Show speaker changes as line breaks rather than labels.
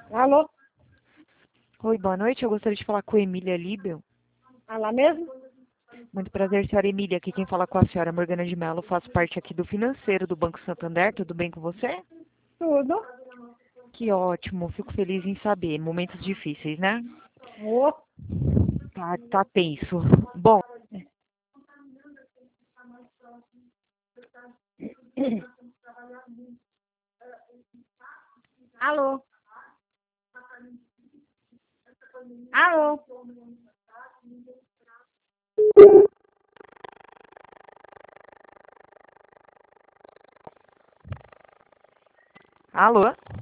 Alô?
Oi, boa noite. Eu gostaria de falar com a Emília Líbel.
Ah, lá mesmo?
Muito prazer, senhora Emília. Aqui quem fala com a senhora Morgana de Mello. Faço parte aqui do financeiro do Banco Santander. Tudo bem com você?
Tudo.
Que ótimo. Fico feliz em saber. Momentos difíceis, né?
Ô.
Tá tenso. Bom,
Alô? Alô?
alô?